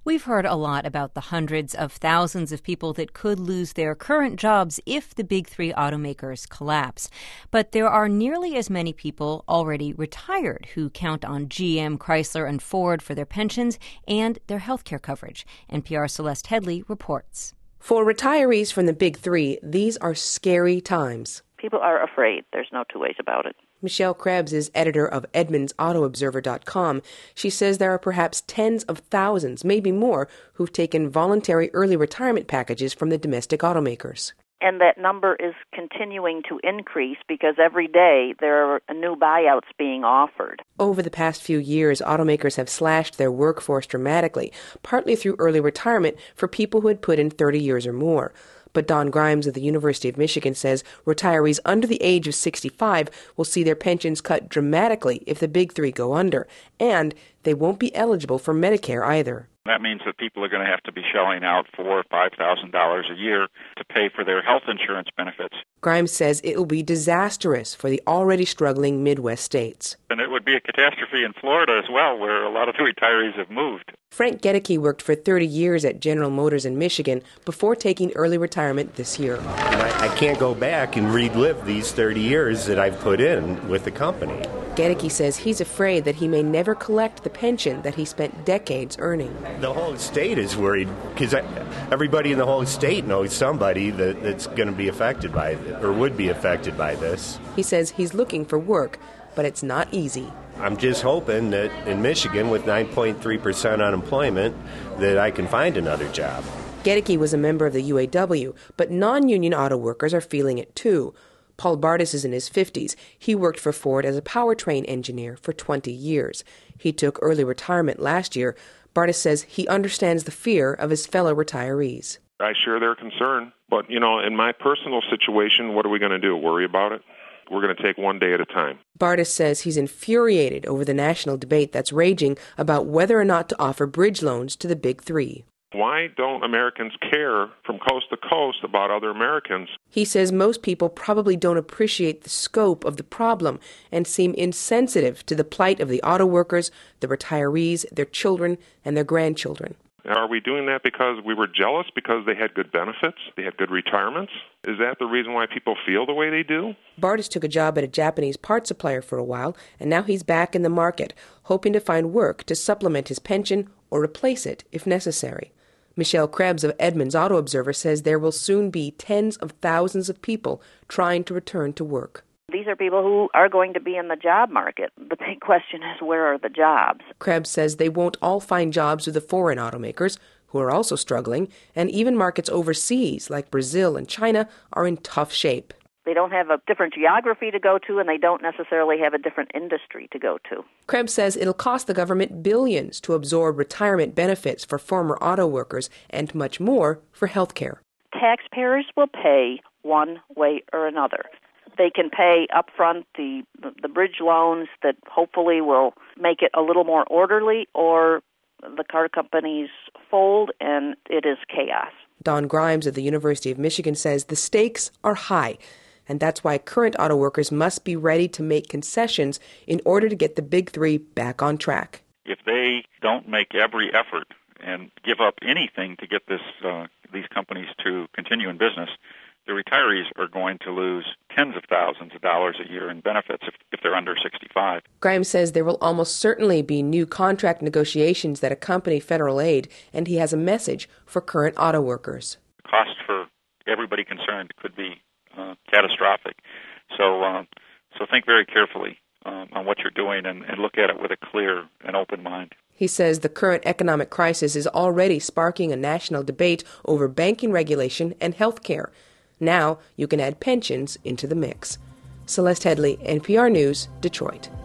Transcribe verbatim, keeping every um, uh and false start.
We've heard a lot about the hundreds of thousands of people that could lose their current jobs if the big three automakers collapse. But there are nearly as many people already retired who count on G M, Chrysler, and Ford for their pensions and their health care coverage. N P R's Celeste Headley reports. For retirees from the big three, these are scary times. People are afraid. There's no two ways about it. Michelle Krebs is editor of Edmunds Auto Observer dot com. She says there are perhaps tens of thousands, maybe more, who've taken voluntary early retirement packages from the domestic automakers. And that number is continuing to increase because every day there are new buyouts being offered. Over the past few years, automakers have slashed their workforce dramatically, partly through early retirement for people who had put in thirty years or more. But Don Grimes of the University of Michigan says retirees under the age of sixty-five will see their pensions cut dramatically if the big three go under, and they won't be eligible for Medicare either. That means that people are going to have to be shelling out four thousand dollars or five thousand dollars a year to pay for their health insurance benefits. Grimes says it will be disastrous for the already struggling Midwest states. And it would be a catastrophe in Florida as well, where a lot of the retirees have moved. Frank Gedicke worked for thirty years at General Motors in Michigan before taking early retirement this year. I, I can't go back and relive these thirty years that I've put in with the company. Gedicke says he's afraid that he may never collect the pension that he spent decades earning. The whole state is worried because everybody in the whole state knows somebody that, that's going to be affected by it or would be affected by this. He says he's looking for work, but it's not easy. I'm just hoping that in Michigan, with nine point three percent unemployment, that I can find another job. Gedicke was a member of the U A W, but non-union auto workers are feeling it too. Paul Bardis is in his fifties. He worked for Ford as a powertrain engineer for twenty years. He took early retirement last year. Bardis says he understands the fear of his fellow retirees. I share their concern, but, you know, in my personal situation, what are we going to do? Worry about it? We're going to take one day at a time. Bardis says he's infuriated over the national debate that's raging about whether or not to offer bridge loans to the big three. Why don't Americans care from coast to coast about other Americans? He says most people probably don't appreciate the scope of the problem and seem insensitive to the plight of the auto workers, the retirees, their children, and their grandchildren. Are we doing that because we were jealous because they had good benefits, they had good retirements? Is that the reason why people feel the way they do? Bardis took a job at a Japanese part supplier for a while, and now he's back in the market, hoping to find work to supplement his pension or replace it if necessary. Michelle Krebs of Edmunds Auto Observer says there will soon be tens of thousands of people trying to return to work. These are people who are going to be in the job market. The big question is, where are the jobs? Krebs says they won't all find jobs with the foreign automakers, who are also struggling, and even markets overseas, like Brazil and China, are in tough shape. They don't have a different geography to go to, and they don't necessarily have a different industry to go to. Krebs says it'll cost the government billions to absorb retirement benefits for former auto workers and much more for health care. Taxpayers will pay one way or another. They can pay upfront the, the bridge loans that hopefully will make it a little more orderly, or the car companies fold and it is chaos. Don Grimes of the University of Michigan says the stakes are high, and that's why current auto workers must be ready to make concessions in order to get the big three back on track. If they don't make every effort and give up anything to get this uh, these companies to continue in business, the retirees are going to lose tens of thousands of dollars a year in benefits if, if they're under sixty-five. Grimes says there will almost certainly be new contract negotiations that accompany federal aid, and he has a message for current auto workers. The cost for everybody concerned could be uh, catastrophic. So, uh, so think very carefully um, on what you're doing and, and look at it with a clear and open mind. He says the current economic crisis is already sparking a national debate over banking regulation and health care. Now you can add pensions into the mix. Celeste Headley, N P R News, Detroit.